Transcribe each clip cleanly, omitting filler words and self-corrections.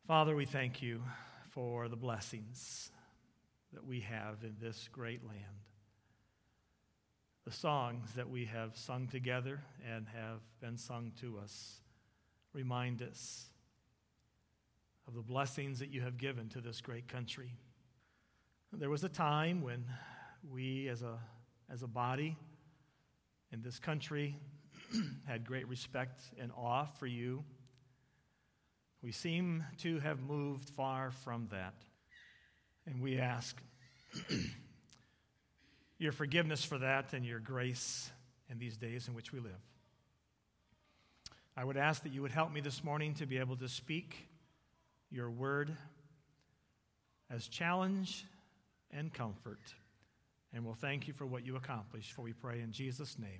Father, we thank you for the blessings that we have in this great land. The songs that we have sung together and have been sung to us remind us of the blessings that you have given to this great country. There was a time when we as a body in this country had great respect and awe for you. We seem to have moved far from that. And we ask your forgiveness for that and your grace in these days in which we live. I would ask that you would help me this morning to be able to speak your word as challenge and comfort. And we'll thank you for what you accomplished, for we pray in Jesus' name.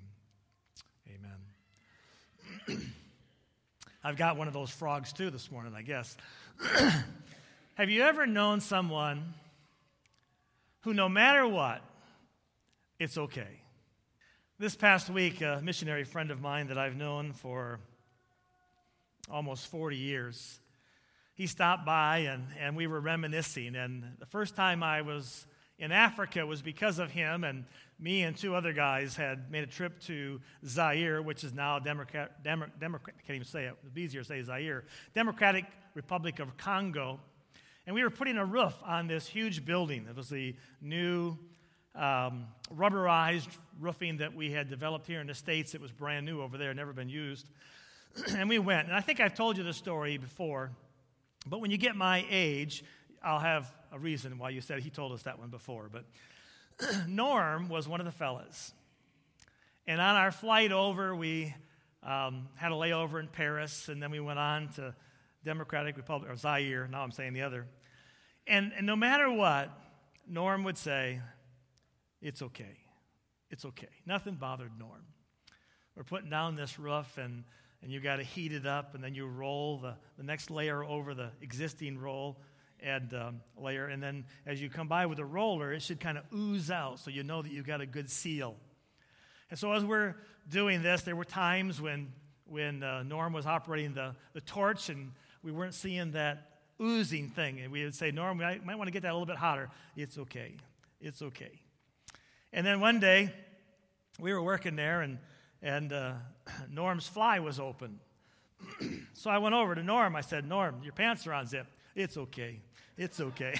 Amen. I've got one of those frogs too this morning, I guess. Have you ever known someone who, no matter what, it's okay? This past week, a missionary friend of mine that I've known for almost 40 years, he stopped by and we were reminiscing. And the first time I was in Africa was because of him, and me and two other guys had made a trip to Zaire, which is now Democratic, I can't even say it, it's easier to say Zaire, Democratic Republic of Congo. And we were putting a roof on this huge building. It was the new rubberized roofing that we had developed here in the States. It was brand new over there, never been used. And we went, and I think I've told you this story before, but when you get my age, I'll have a reason why you said he told us that one before. But Norm was one of the fellas. And on our flight over, we had a layover in Paris, and then we went on to Democratic Republic, or Zaire, now I'm saying the other. And no matter what, Norm would say, it's okay. It's okay. Nothing bothered Norm. We're putting down this roof, and you got to heat it up, and then you roll the next layer over the existing roll and layer, and then as you come by with a roller, it should kind of ooze out so you know that you've got a good seal. And so as we're doing this, there were times when Norm was operating the torch and we weren't seeing that oozing thing, and we would say, Norm, we might want to get that a little bit hotter. It's okay. It's okay. And then one day, we were working there, and Norm's fly was open. So I went over to Norm. I said, Norm, your pants are unzipped. It's okay. It's okay.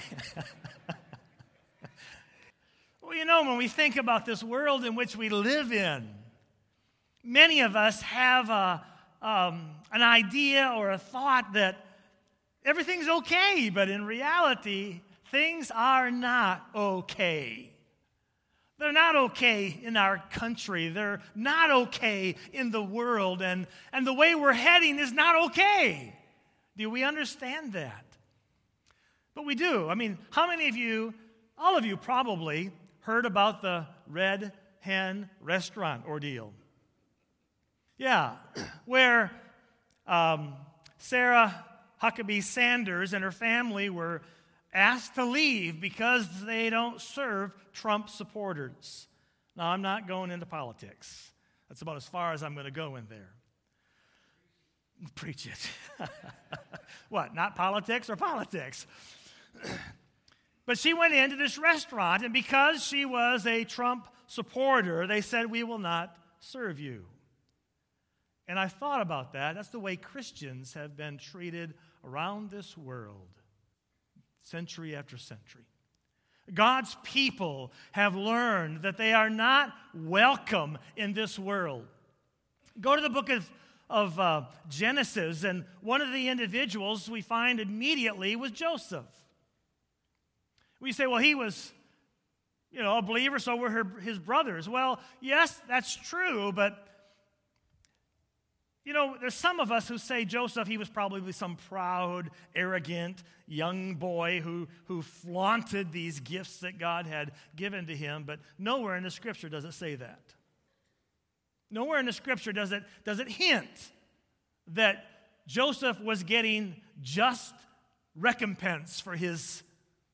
Well, you know, when we think about this world in which we live in, many of us have an idea or a thought that everything's okay, but in reality, things are not okay. They're not okay in our country. They're not okay in the world, and the way we're heading is not okay. Do we understand that? But we do. I mean, how many of you, all of you probably, heard about the Red Hen restaurant ordeal? Yeah, where Sarah Huckabee Sanders and her family were asked to leave because they don't serve Trump supporters. Now, I'm not going into politics. That's about as far as I'm going to go in there. Preach it. What, not politics or politics? But she went into this restaurant, and because she was a Trump supporter, they said, we will not serve you. And I thought about that. That's the way Christians have been treated around this world, century after century. God's people have learned that they are not welcome in this world. Go to the book of Genesis, and one of the individuals we find immediately was Joseph. We say, well, he was, a believer, so were his brothers. Well, yes, that's true, but there's some of us who say Joseph, he was probably some proud, arrogant young boy who flaunted these gifts that God had given to him, but nowhere in the Scripture does it say that. Nowhere in the Scripture does it hint that Joseph was getting just recompense for his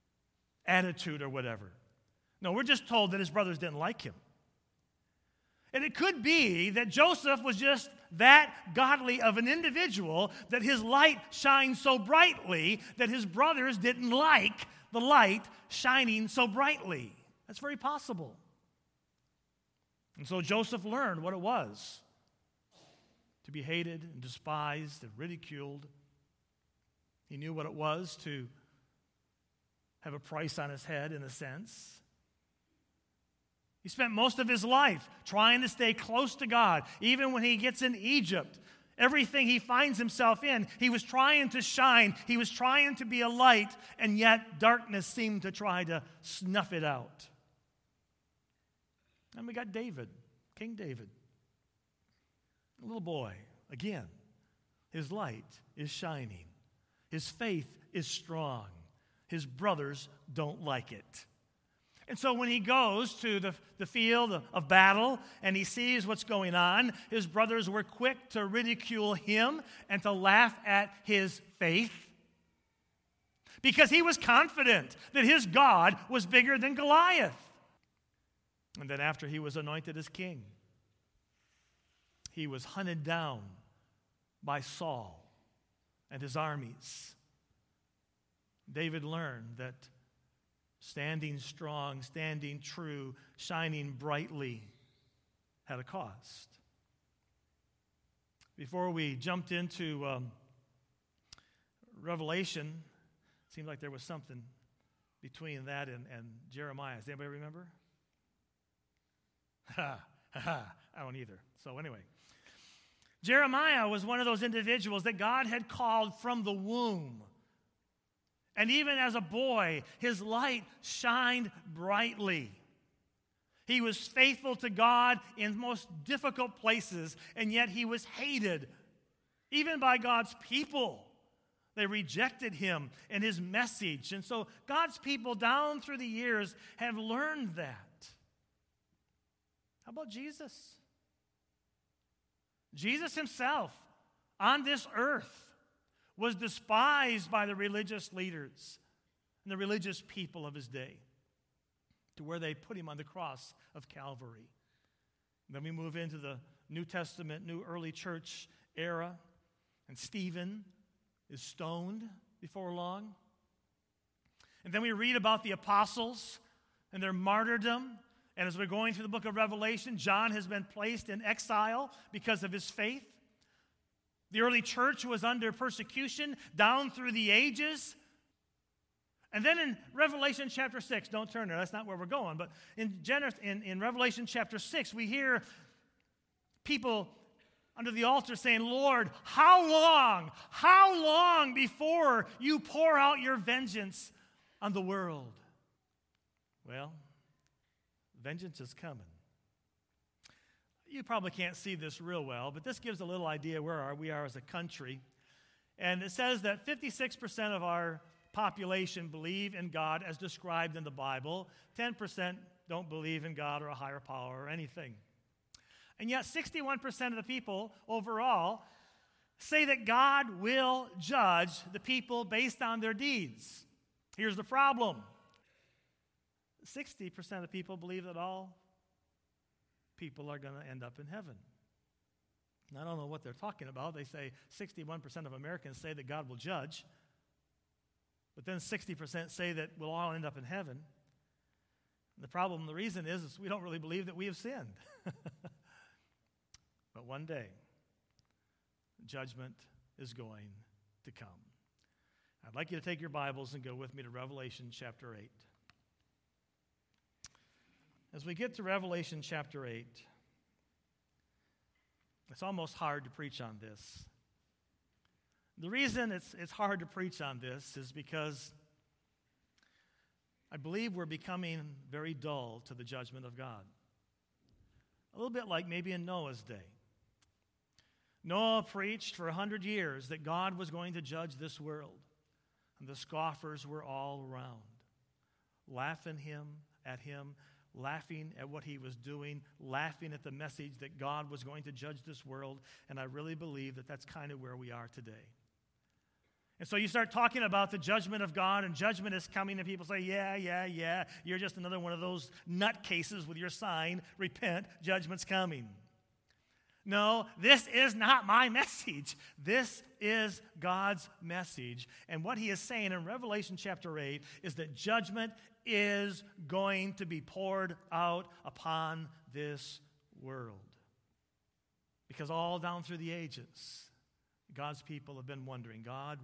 attitude or whatever. No, we're just told that his brothers didn't like him. And it could be that Joseph was just that godly of an individual that his light shined so brightly that his brothers didn't like the light shining so brightly. That's very possible. And so Joseph learned what it was to be hated and despised and ridiculed. He knew what it was to have a price on his head, in a sense. He spent most of his life trying to stay close to God. Even when he gets in Egypt, everything he finds himself in, he was trying to shine. He was trying to be a light, and yet darkness seemed to try to snuff it out. And we got David, King David. A little boy, again, his light is shining. His faith is strong. His brothers don't like it. And so when he goes to the field of battle and he sees what's going on, his brothers were quick to ridicule him and to laugh at his faith because he was confident that his God was bigger than Goliath. And then after he was anointed as king, he was hunted down by Saul and his armies. David learned that standing strong, standing true, shining brightly had a cost. Before we jumped into Revelation, it seemed like there was something between that and Jeremiah. Does anybody remember? I don't either. So anyway, Jeremiah was one of those individuals that God had called from the womb. And even as a boy, his light shined brightly. He was faithful to God in most difficult places, and yet he was hated, even by God's people. They rejected him and his message. And so God's people down through the years have learned that. How about Jesus? Jesus himself on this earth was despised by the religious leaders and the religious people of his day, to where they put him on the cross of Calvary. And then we move into the New Testament, new early church era, and Stephen is stoned before long. And then we read about the apostles and their martyrdom. And as we're going through the book of Revelation, John has been placed in exile because of his faith. The early church was under persecution down through the ages. And then in Revelation chapter 6, don't turn there, that's not where we're going, but in Revelation chapter 6, we hear people under the altar saying, Lord, how long before you pour out your vengeance on the world? Well, vengeance is coming. You probably can't see this real well, but this gives a little idea where we are as a country. And it says that 56% of our population believe in God as described in the Bible. 10% don't believe in God or a higher power or anything. And yet 61% of the people overall say that God will judge the people based on their deeds. Here's the problem. 60% of the people believe that all people are going to end up in heaven. And I don't know what they're talking about. They say 61% of Americans say that God will judge, but then 60% say that we'll all end up in heaven. And the reason is we don't really believe that we have sinned. But one day, judgment is going to come. I'd like you to take your Bibles and go with me to Revelation chapter 8. As we get to Revelation chapter 8, it's almost hard to preach on this. The reason it's hard to preach on this is because I believe we're becoming very dull to the judgment of God. A little bit like maybe in Noah's day. Noah preached for 100 years that God was going to judge this world, and the scoffers were all around, laughing at him, laughing at what he was doing, laughing at the message that God was going to judge this world, and I really believe that that's kind of where we are today. And so you start talking about the judgment of God, and judgment is coming, and people say, yeah, you're just another one of those nutcases with your sign, repent, judgment's coming. No, this is not my message. This is God's message. And what he is saying in Revelation chapter 8 is that judgment is going to be poured out upon this world. Because all down through the ages, God's people have been wondering, God,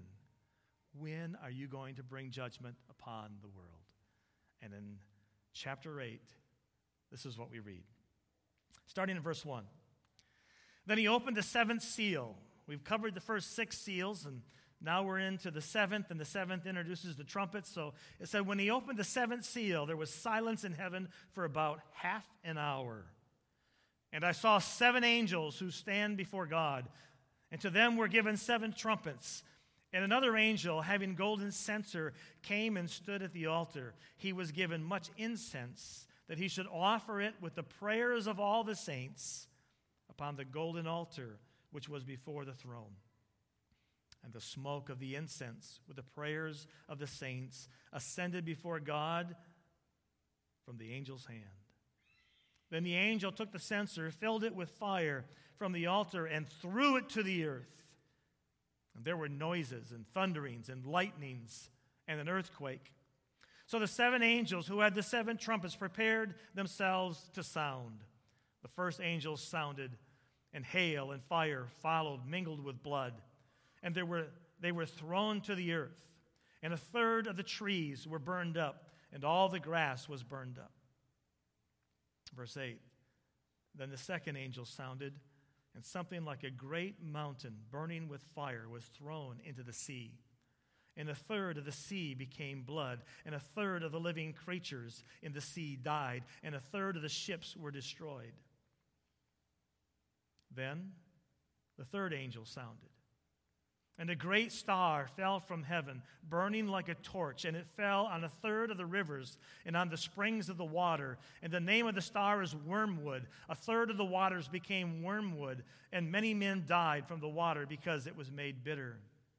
when are you going to bring judgment upon the world? And in chapter 8, this is what we read. Starting in verse 1. Then he opened the seventh seal. We've covered the first 6 seals, and now we're into the 7th, and the 7th introduces the trumpets. So it said, when he opened the 7th seal, there was silence in heaven for about half an hour. And I saw 7 angels who stand before God, and to them were given 7 trumpets. And another angel, having golden censer, came and stood at the altar. He was given much incense, that he should offer it with the prayers of all the saints upon the golden altar which was before the throne. And the smoke of the incense with the prayers of the saints ascended before God from the angel's hand. Then the angel took the censer, filled it with fire from the altar, and threw it to the earth. And there were noises and thunderings and lightnings and an earthquake. So the 7 angels who had the 7 trumpets prepared themselves to sound. The first angel sounded, and hail and fire followed, mingled with blood. And they were thrown to the earth. And 1/3 of the trees were burned up, and all the grass was burned up. Verse 8, then the second angel sounded, and something like a great mountain burning with fire was thrown into the sea. And 1/3 of the sea became blood, and 1/3 of the living creatures in the sea died, and 1/3 of the ships were destroyed. Then the 3rd angel sounded, and a great star fell from heaven, burning like a torch, and it fell on 1/3 of the rivers and on the springs of the water. And the name of the star is Wormwood. 1/3 of the waters became wormwood, and many men died from the water because it was made bitter.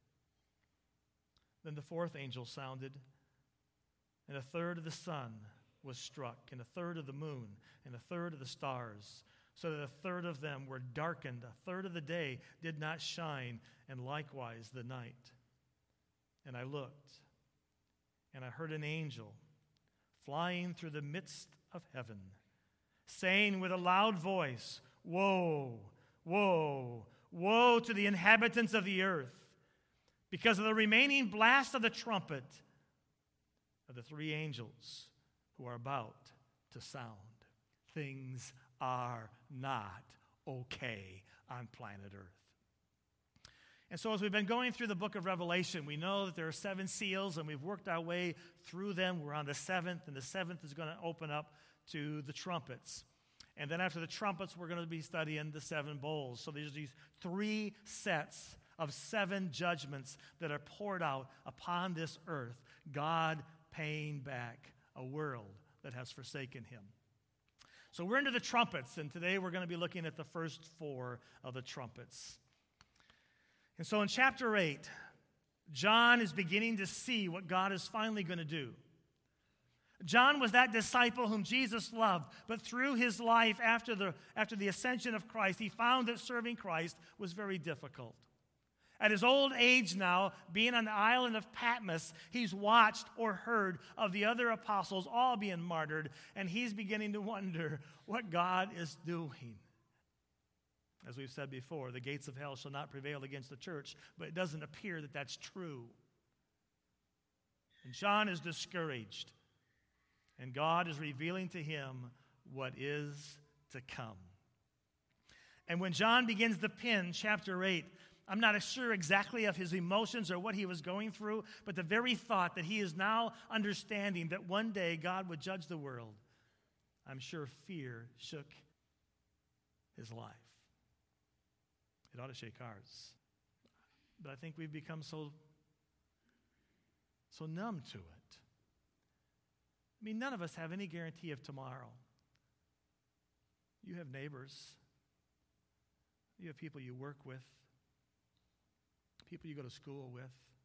Then the 4th angel sounded, and 1/3 of the sun was struck, and 1/3 of the moon, and 1/3 of the stars, so that 1/3 of them were darkened. 1/3 of the day did not shine, and likewise the night. And I looked, and I heard an angel flying through the midst of heaven, saying with a loud voice, Woe, woe, woe to the inhabitants of the earth, because of the remaining blast of the trumpet of the 3 angels who are about to sound. Things are not okay on planet Earth. And so as we've been going through the book of Revelation, we know that there are 7 seals, and we've worked our way through them. We're on the 7th, and the 7th is going to open up to the trumpets. And then after the trumpets, we're going to be studying the 7 bowls. So there's these 3 sets of 7 judgments that are poured out upon this earth, God paying back a world that has forsaken him. So we're into the trumpets, and today we're going to be looking at the first 4 of the trumpets. And so in chapter 8, John is beginning to see what God is finally going to do. John was that disciple whom Jesus loved, but through his life after the ascension of Christ, he found that serving Christ was very difficult. At his old age now, being on the island of Patmos, he's watched or heard of the other apostles all being martyred, and he's beginning to wonder what God is doing. As we've said before, the gates of hell shall not prevail against the church, but it doesn't appear that that's true. And John is discouraged, and God is revealing to him what is to come. And when John begins to pen chapter 8, I'm not sure exactly of his emotions or what he was going through, but the very thought that he is now understanding that one day God would judge the world, I'm sure fear shook his life. It ought to shake ours. But I think we've become so numb to it. I mean, none of us have any guarantee of tomorrow. You have neighbors. You have people you work with, people you go to school with.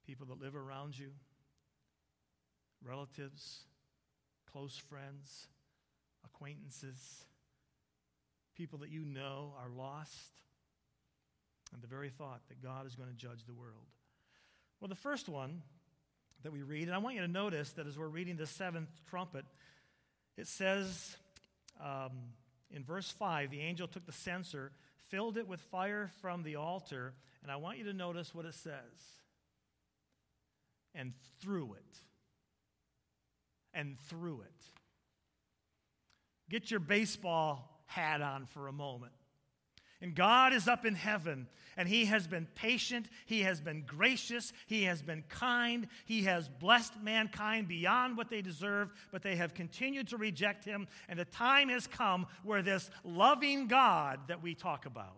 people that live around you, relatives, close friends, acquaintances, people that you know are lost, and the very thought that God is going to judge the world. Well, the first one that we read, and I want you to notice that as we're reading the seventh trumpet, it says in verse 5, the angel took the censer, filled it with fire from the altar, and I want you to notice what it says. And threw it. And threw it. Get your baseball hat on for a moment. And God is up in heaven, and He has been patient, He has been gracious, He has been kind, He has blessed mankind beyond what they deserve, but they have continued to reject Him, and the time has come where this loving God that we talk about,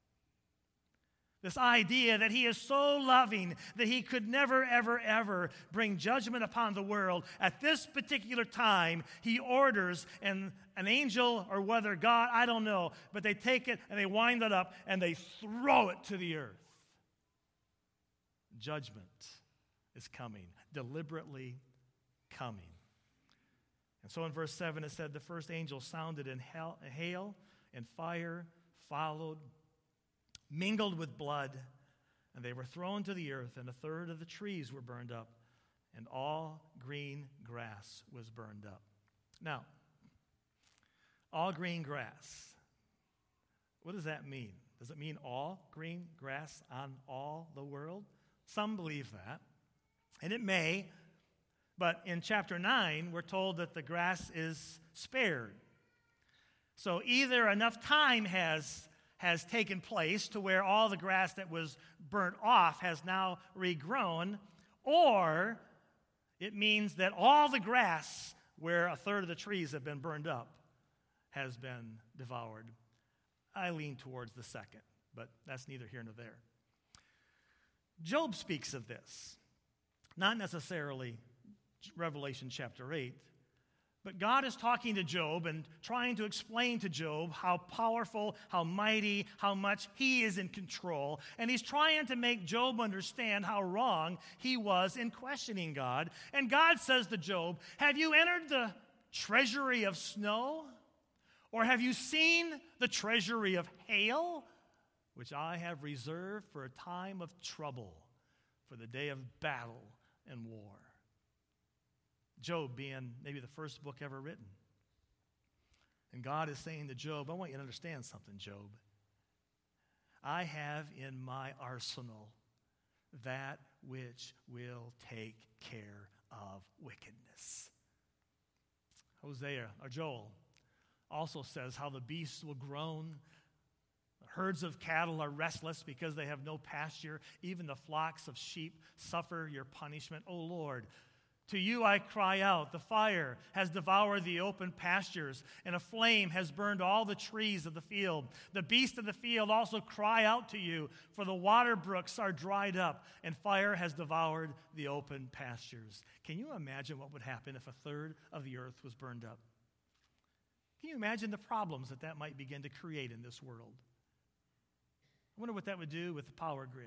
this idea that He is so loving that He could never, ever, ever bring judgment upon the world. At this particular time, He orders an angel, or whether God, I don't know, but they take it and they wind it up and they throw it to the earth. Judgment is coming, deliberately coming. And so in verse 7 it said, the first angel sounded, and hail and fire followed, mingled with blood, and they were thrown to the earth, and a third of the trees were burned up, and all green grass was burned up. Now, all green grass. What does that mean? Does it mean all green grass on all the world? Some believe that, and it may, but in chapter 9, we're told that the grass is spared. So either enough time has taken place to where all the grass that was burnt off has now regrown, or it means that all the grass where a third of the trees have been burned up has been devoured. I lean towards the second, but that's neither here nor there. Job speaks of this, not necessarily Revelation chapter 8, but God is talking to Job and trying to explain to Job how powerful, how mighty, how much He is in control. And He's trying to make Job understand how wrong he was in questioning God. And God says to Job, have you entered the treasury of snow? Or have you seen the treasury of hail, which I have reserved for a time of trouble, for the day of battle and war? Job being maybe the first book ever written. And God is saying to Job, I want you to understand something, Job. I have in my arsenal that which will take care of wickedness. Hosea, or Joel, also says how the beasts will groan. The herds of cattle are restless because they have no pasture. Even the flocks of sheep suffer your punishment. O Lord, to you I cry out. The fire has devoured the open pastures, and a flame has burned all the trees of the field. The beasts of the field also cry out to you, for the water brooks are dried up, and fire has devoured the open pastures. Can you imagine what would happen if a third of the earth was burned up? Can you imagine the problems that might begin to create in this world? I wonder what that would do with the power grid.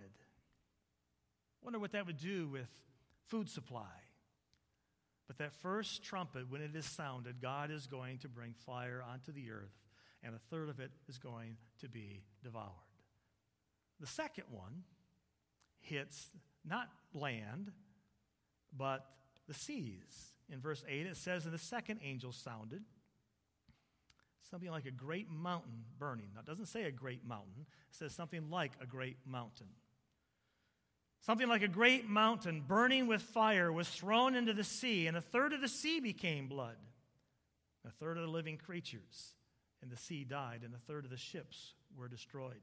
I wonder what that would do with food supply. But that first trumpet, when it is sounded, God is going to bring fire onto the earth, and a third of it is going to be devoured. The second one hits not land, but the seas. In verse 8, it says, and the second angel sounded, something like a great mountain burning. Now, it doesn't say a great mountain. It says something like a great mountain. Something like a great mountain burning with fire was thrown into the sea, and a third of the sea became blood. A third of the living creatures in the sea died, and a third of the ships were destroyed.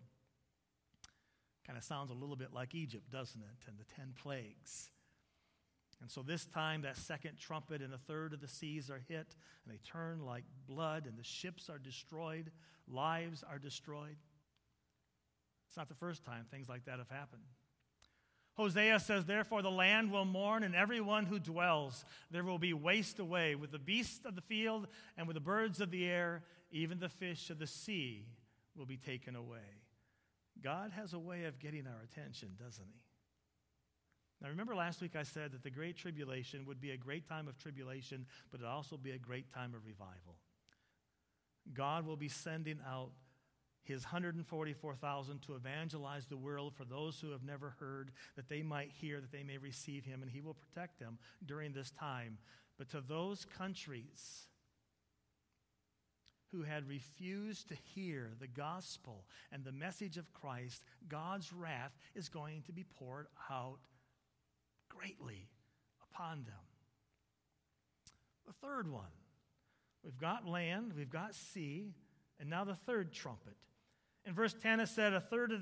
Kind of sounds a little bit like Egypt, doesn't it? And the 10 plagues. And so this time, that second trumpet, and a third of the seas are hit, and they turn like blood, and the ships are destroyed, lives are destroyed. It's not the first time things like that have happened. Hosea says, therefore the land will mourn, and everyone who dwells. There will be waste away with the beasts of the field and with the birds of the air. Even the fish of the sea will be taken away. God has a way of getting our attention, doesn't He? Now, remember last week I said that the Great Tribulation would be a great time of tribulation, but it would also be a great time of revival. God will be sending out his 144,000 to evangelize the world for those who have never heard, that they might hear, that they may receive him, and he will protect them during this time. But to those countries who had refused to hear the gospel and the message of Christ, God's wrath is going to be poured out greatly upon them. The third one. We've got land, we've got sea, and now the third trumpet. In verse 10 it said, the third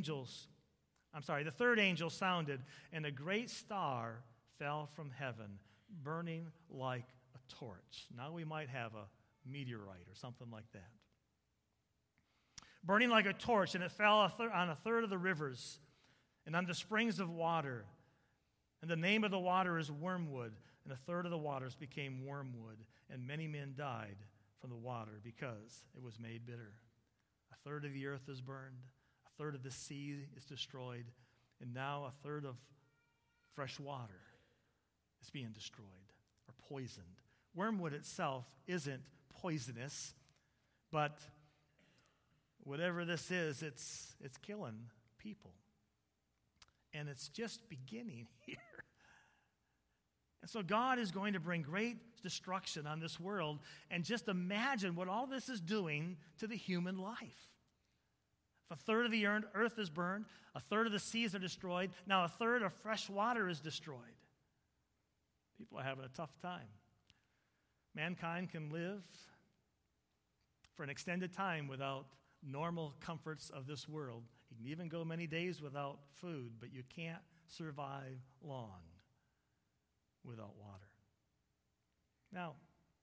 angel sounded, and a great star fell from heaven, burning like a torch. Now we might have a meteorite or something like that. Burning like a torch, and it fell on a third of the rivers and on the springs of water. And the name of the water is Wormwood, and a third of the waters became wormwood, and many men died from the water because it was made bitter. A third of the earth is burned, a third of the sea is destroyed, and now a third of fresh water is being destroyed or poisoned. Wormwood itself isn't poisonous, but whatever this is, it's killing people. And it's just beginning here. And so God is going to bring great destruction on this world. And just imagine what all this is doing to the human life. If a third of the earth is burned, a third of the seas are destroyed, now a third of fresh water is destroyed. People are having a tough time. Mankind can live for an extended time without normal comforts of this world. You can even go many days without food, but you can't survive long without water. Now,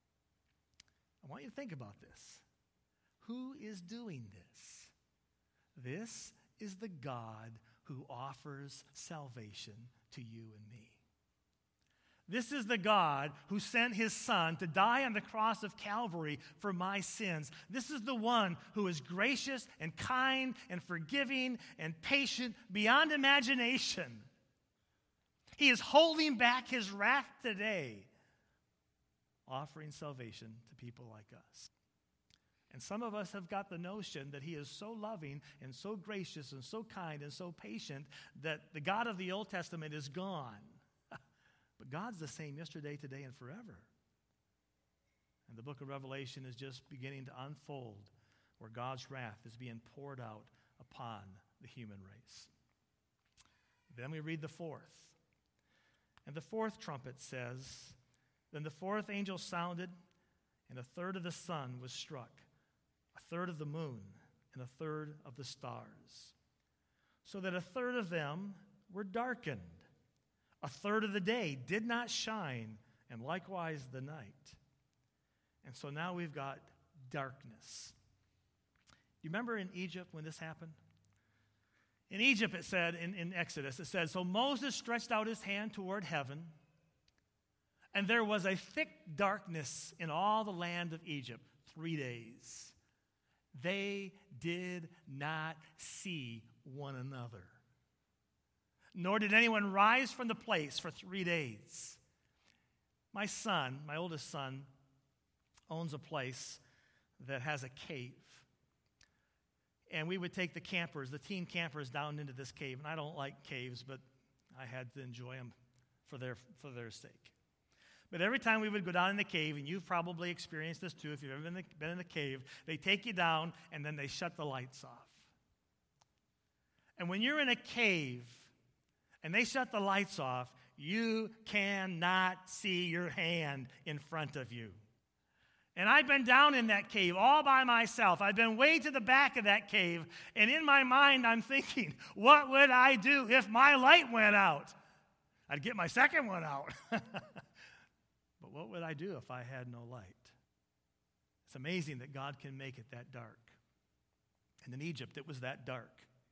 I want you to think about this. Who is doing this? This is the God who offers salvation to you and me. This is the God who sent his Son to die on the cross of Calvary for my sins. This is the one who is gracious and kind and forgiving and patient beyond imagination. He is holding back his wrath today, offering salvation to people like us. And some of us have got the notion that he is so loving and so gracious and so kind and so patient that the God of the Old Testament is gone. But God's the same yesterday, today, and forever. And the book of Revelation is just beginning to unfold where God's wrath is being poured out upon the human race. Then we read the fourth. And the fourth trumpet says, then the fourth angel sounded, and a third of the sun was struck, a third of the moon, and a third of the stars, so that a third of them were darkened. A third of the day did not shine, and likewise the night. And so now we've got darkness. You remember in Egypt when this happened? In Egypt, it said, in Exodus, it said, so Moses stretched out his hand toward heaven, and there was a thick darkness in all the land of Egypt 3 days. They did not see one another, nor did anyone rise from the place for 3 days. My son, my oldest son, owns a place that has a cave. And we would take the campers, the teen campers, down into this cave. And I don't like caves, but I had to enjoy them for their sake. But every time we would go down in the cave, and you've probably experienced this too, if you've ever been in the cave, they take you down, and then they shut the lights off. And when you're in a cave, and they shut the lights off, you cannot see your hand in front of you. And I've been down in that cave all by myself. I've been way to the back of that cave, and in my mind I'm thinking, what would I do if my light went out? I'd get my second one out. But what would I do if I had no light? It's amazing that God can make it that dark. And in Egypt, it was that dark.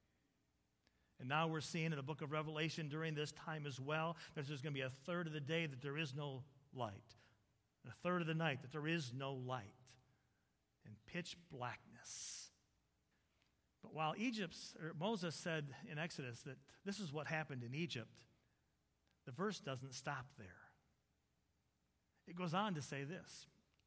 And now we're seeing in the book of Revelation during this time as well that there's going to be a third of the day that there is no light. And a third of the night that there is no light. And pitch blackness. But while Moses said in Exodus that this is what happened in Egypt, the verse doesn't stop there. It goes on to say this.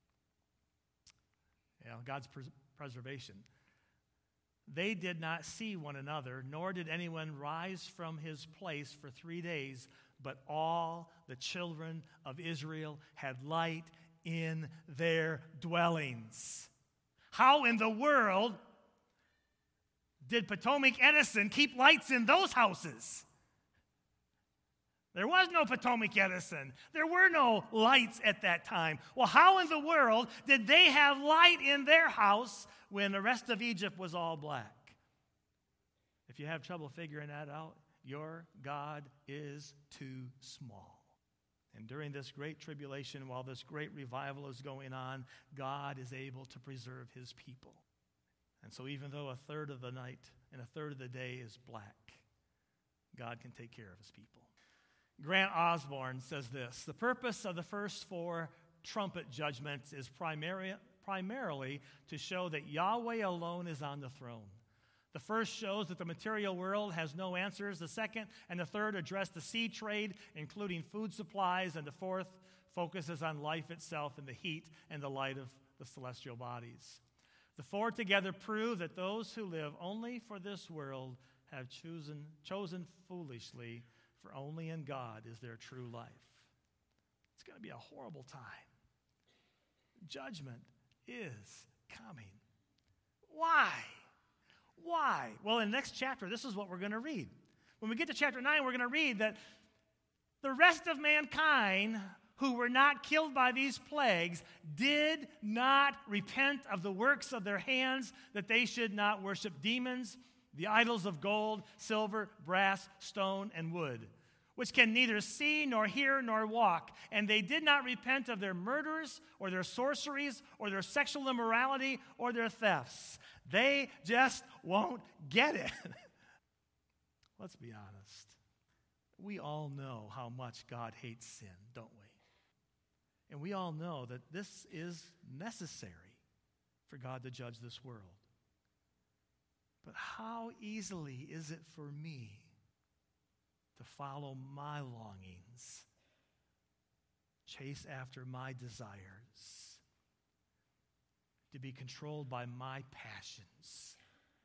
God's preservation. They did not see one another, nor did anyone rise from his place for 3 days, but all the children of Israel had light in their dwellings. How in the world did Potomac Edison keep lights in those houses? There was no Potomac Edison. There were no lights at that time. Well, how in the world did they have light in their house when the rest of Egypt was all black? If you have trouble figuring that out, your God is too small. And during this great tribulation, while this great revival is going on, God is able to preserve his people. And so even though a third of the night and a third of the day is black, God can take care of his people. Grant Osborne says this: the purpose of the first 4 trumpet judgments is primarily to show that Yahweh alone is on the throne. The first shows that the material world has no answers. The second and the third address the sea trade, including food supplies. And the fourth focuses on life itself and the heat and the light of the celestial bodies. The 4 together prove that those who live only for this world have chosen foolishly, for only in God is their true life. It's going to be a horrible time. Judgment is coming. Why? Why? Well, in the next chapter, this is what we're going to read. When we get to chapter 9, we're going to read that the rest of mankind who were not killed by these plagues did not repent of the works of their hands, that they should not worship demons, the idols of gold, silver, brass, stone, and wood, which can neither see nor hear nor walk. And they did not repent of their murders or their sorceries or their sexual immorality or their thefts. They just won't get it. Let's be honest. We all know how much God hates sin, don't we? And we all know that this is necessary for God to judge this world. But how easily is it for me to follow my longings, chase after my desires, to be controlled by my passions,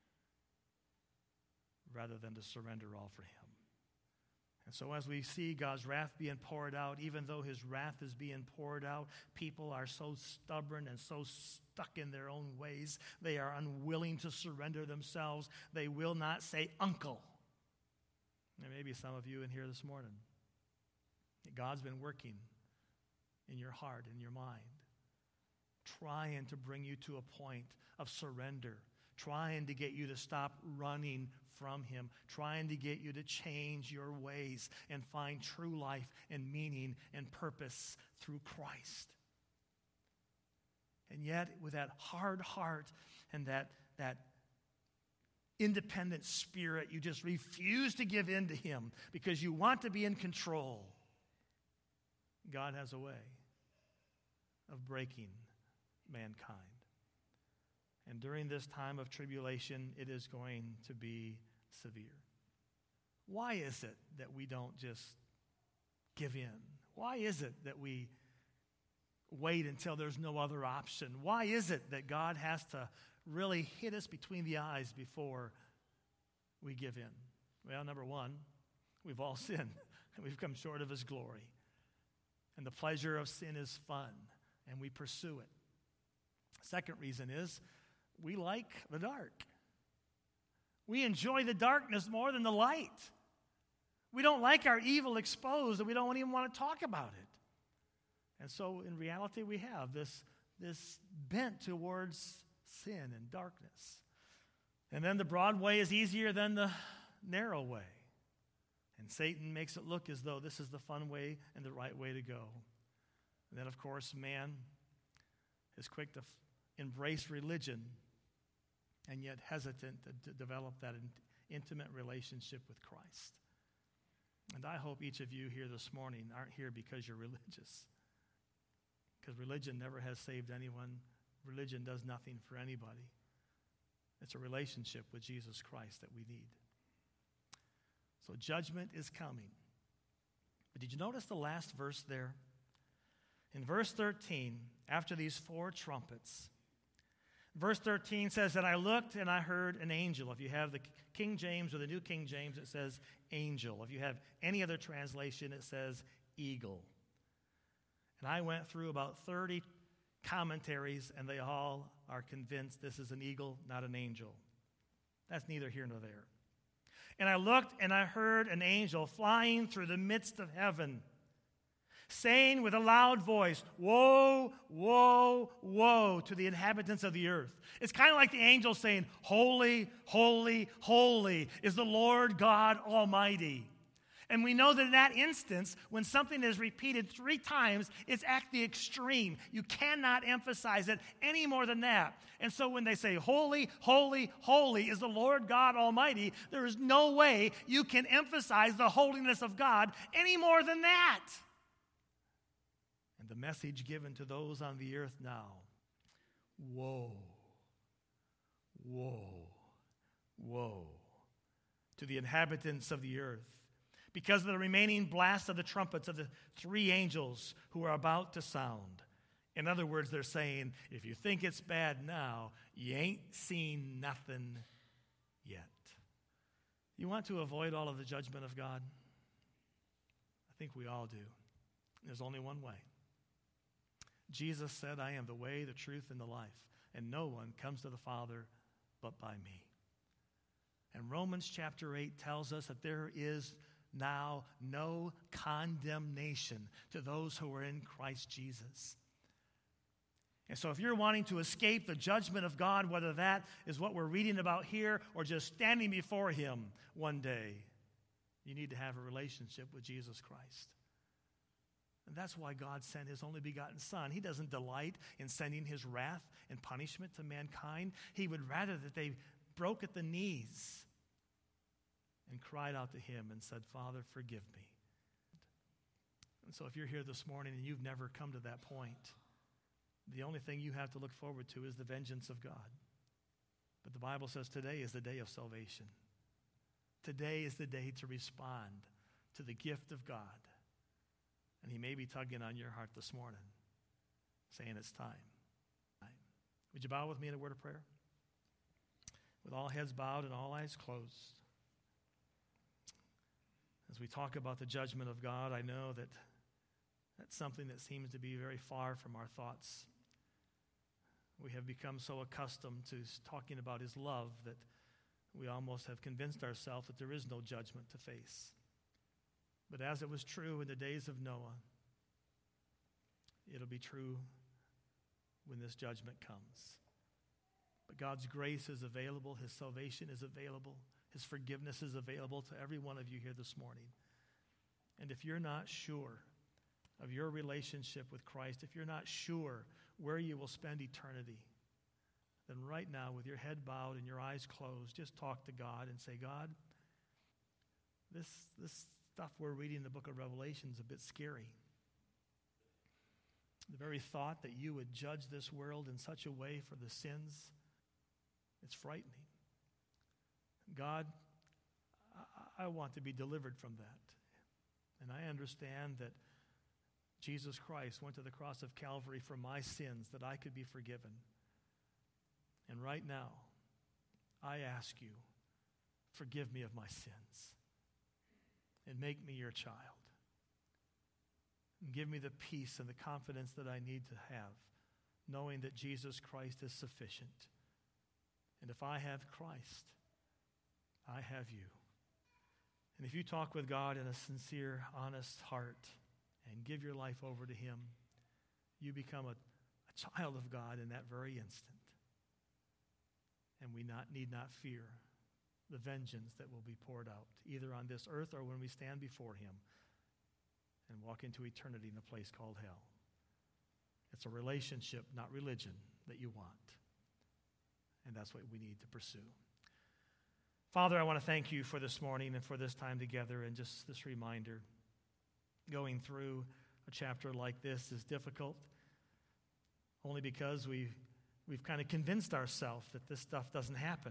rather than to surrender all for him. And so as we see God's wrath being poured out, even though his wrath is being poured out, people are so stubborn and so stuck in their own ways. They are unwilling to surrender themselves. They will not say uncle. There may be some of you in here this morning. God's been working in your heart, in your mind, trying to bring you to a point of surrender, trying to get you to stop running from him, trying to get you to change your ways and find true life and meaning and purpose through Christ. And yet, with that hard heart and that independent spirit, you just refuse to give in to him because you want to be in control. God has a way of breaking mankind. And during this time of tribulation, it is going to be severe. Why is it that we don't just give in? Why is it that we wait until there's no other option? Why is it that God has to really hit us between the eyes before we give in? Well, number one, we've all sinned, and we've come short of his glory. And the pleasure of sin is fun, and we pursue it. Second reason is we like the dark. We enjoy the darkness more than the light. We don't like our evil exposed, and we don't even want to talk about it. And so in reality, we have this bent towards sin and darkness. And then the broad way is easier than the narrow way. And Satan makes it look as though this is the fun way and the right way to go. And then, of course, man is quick to embrace religion and yet hesitant to develop that intimate relationship with Christ. And I hope each of you here this morning aren't here because you're religious. Because religion never has saved anyone. Religion does nothing for anybody. It's a relationship with Jesus Christ that we need. So judgment is coming. But did you notice the last verse there? In verse 13, after these 4 trumpets, verse 13 says, "And I looked and I heard an angel." If you have the King James or the New King James, it says angel. If you have any other translation, it says eagle. And I went through about 30 commentaries, and they all are convinced this is an eagle, not an angel. That's neither here nor there. "And I looked and I heard an angel flying through the midst of heaven, saying with a loud voice, 'Woe, woe, woe to the inhabitants of the earth.'" It's kind of like the angel saying, "Holy, holy, holy is the Lord God Almighty." And we know that in that instance, when something is repeated 3 times, it's at the extreme. You cannot emphasize it any more than that. And so when they say, "Holy, holy, holy is the Lord God Almighty," there is no way you can emphasize the holiness of God any more than that. And the message given to those on the earth now: woe, woe, woe to the inhabitants of the earth, because of the remaining blast of the trumpets of the 3 angels who are about to sound. In other words, they're saying, if you think it's bad now, you ain't seen nothing yet. You want to avoid all of the judgment of God? I think we all do. There's only one way. Jesus said, "I am the way, the truth, and the life, and no one comes to the Father but by me." And Romans chapter 8 tells us that there is now no condemnation to those who are in Christ Jesus. And so if you're wanting to escape the judgment of God, whether that is what we're reading about here or just standing before Him one day, you need to have a relationship with Jesus Christ. And that's why God sent His only begotten Son. He doesn't delight in sending His wrath and punishment to mankind. He would rather that they broke at the knees and cried out to Him and said, "Father, forgive me." And so if you're here this morning and you've never come to that point, the only thing you have to look forward to is the vengeance of God. But the Bible says today is the day of salvation. Today is the day to respond to the gift of God. And He may be tugging on your heart this morning, saying it's time. Would you bow with me in a word of prayer? With all heads bowed and all eyes closed. As we talk about the judgment of God, I know that that's something that seems to be very far from our thoughts. We have become so accustomed to talking about His love that we almost have convinced ourselves that there is no judgment to face. But as it was true in the days of Noah, it'll be true when this judgment comes. But God's grace is available. His salvation is available. His forgiveness is available to every one of you here this morning. And if you're not sure of your relationship with Christ, if you're not sure where you will spend eternity, then right now, with your head bowed and your eyes closed, just talk to God and say, "God, this stuff we're reading in the book of Revelation is a bit scary. The very thought that you would judge this world in such a way for the sins, it's frightening. God, I want to be delivered from that. And I understand that Jesus Christ went to the cross of Calvary for my sins, that I could be forgiven. And right now, I ask you, forgive me of my sins and make me your child. And give me the peace and the confidence that I need to have, knowing that Jesus Christ is sufficient. And if I have Christ, I have you. And if you talk with God in a sincere, honest heart and give your life over to Him, you become a child of God in that very instant. And we need not fear the vengeance that will be poured out, either on this earth or when we stand before Him and walk into eternity in a place called hell. It's a relationship, not religion, that you want. And that's what we need to pursue. Father, I want to thank you for this morning and for this time together and just this reminder. Going through a chapter like this is difficult only because we've kind of convinced ourselves that this stuff doesn't happen.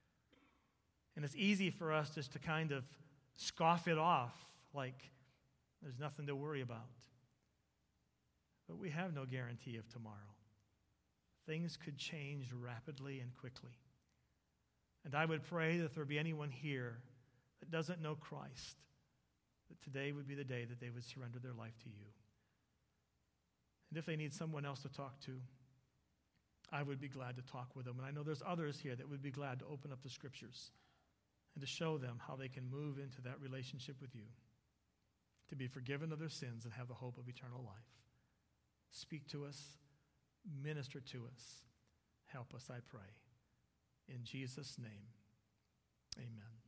And it's easy for us just to kind of scoff it off like There's nothing to worry about. But we have no guarantee of tomorrow. Things could change rapidly and quickly. And I would pray that if there be anyone here that doesn't know Christ, that today would be the day that they would surrender their life to you. And if they need someone else to talk to, I would be glad to talk with them. And I know there's others here that would be glad to open up the Scriptures and to show them how they can move into that relationship with you, to be forgiven of their sins and have the hope of eternal life. Speak to us, minister to us, help us, I pray. In Jesus' name, amen.